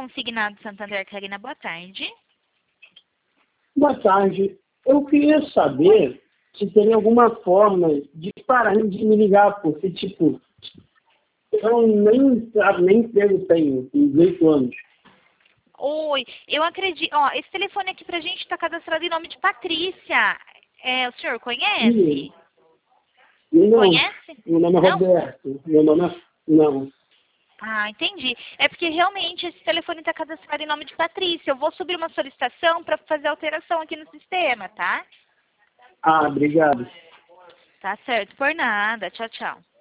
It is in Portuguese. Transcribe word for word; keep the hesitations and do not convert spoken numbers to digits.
Consignado Santander, Karina, boa tarde. Boa tarde. Eu queria saber se tem alguma forma de parar de me ligar, porque, tipo, eu nem, nem emprego tenho, com dezoito anos. Oi, eu acredito... Ó, esse telefone aqui pra gente tá cadastrado em nome de Patrícia. É, o senhor conhece? Sim. Não, Conhece? meu nome é Não? Roberto. Meu nome é... Não. Ah, entendi. É porque realmente esse telefone está cadastrado em nome de Patrícia. Eu vou subir uma solicitação para fazer alteração aqui no sistema, tá? Ah, obrigado. Tá certo, por nada. Tchau, tchau.